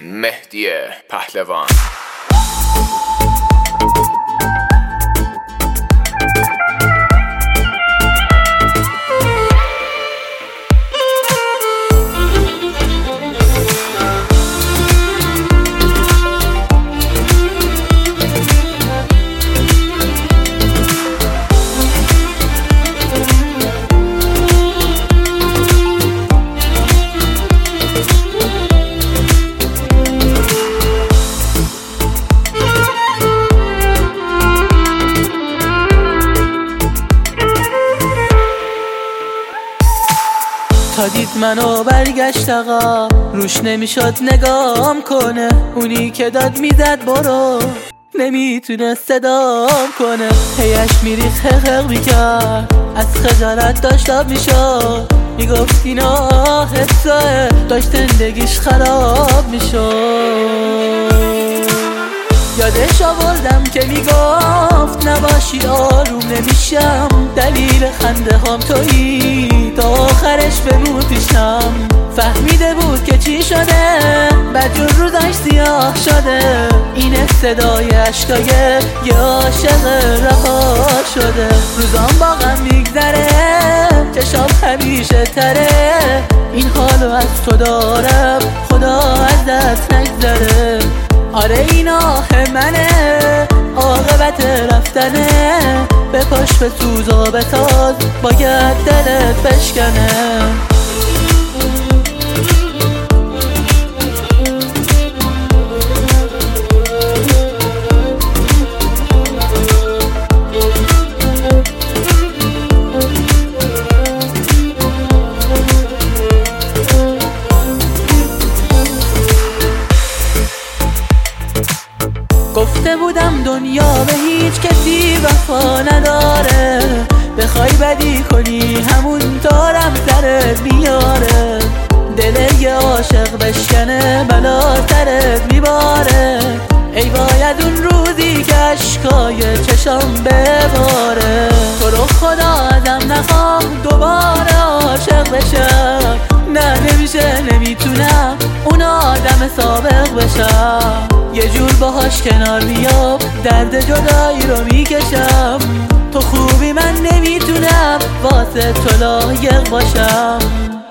مهدی پهلوان. تا دید منو برگشت آقا، روش نمیشد نگام کنه. اونی که داد میزد برو، نمیتونه صدام کنه. هیش میریخ حق میکرد، از خجالت داشت آب میشد. میگفت اینا حسه، داشت زندگیش خراب میشد. یادش آوردم که میگفت نباشی آروم نمیشم. دلیل خنده هم تویی، تا آخرش بمون پیشم. فهمیده بود که چی شده، بدجور روزش سیاه شده. اینه صدای عشقای یه عاشق رها شده. روزام با غم میگذره، چشام همیشه تره. این حالو از تو دارم، خدا ازت نگذره. آره این آه منه، عاقبت رفتنه. به پاش به سوز و بتاز، باید دلت بشکنه. گفته بودم دنیا به هیچ کسی وفا نداره. بخوای بدی کنی همون دارم سرت میاره. دل یه عاشق بشکنه، بلا سرت میباره. ای وای از اون روزی که اشکای چشام بباره. تو رو خدا ازم نخواه دوباره عاشق بشم. نه نمیشه، نمیتونم اون آدم سابق بشم. یه جور باهاش کنار میام، درد جدایی رو میکشم. تو خوبی من نمیتونم واسه تو لایق باشم.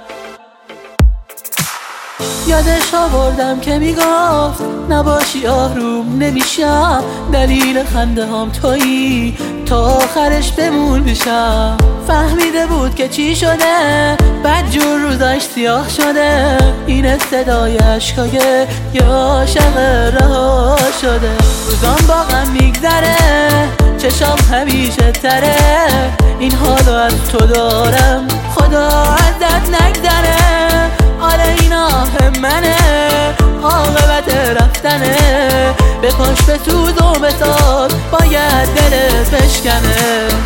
یادش آوردم که میگفت نباشی آروم نمیشم. دلیل خنده هم تویی، تا آخرش بمون پیشم. فهمیده بود که چی شده، بدجور روزاش سیاه شده. این صدای عشقای یه عاشق رها شده. روزام با غم میگذره، چشام همیشه تره. این حالو از تو دارم، خدا ازت نگذره. آره این آه منه، عاقبت رفتنه. به پاش به سوز و بساز، باید دلت بشکنه.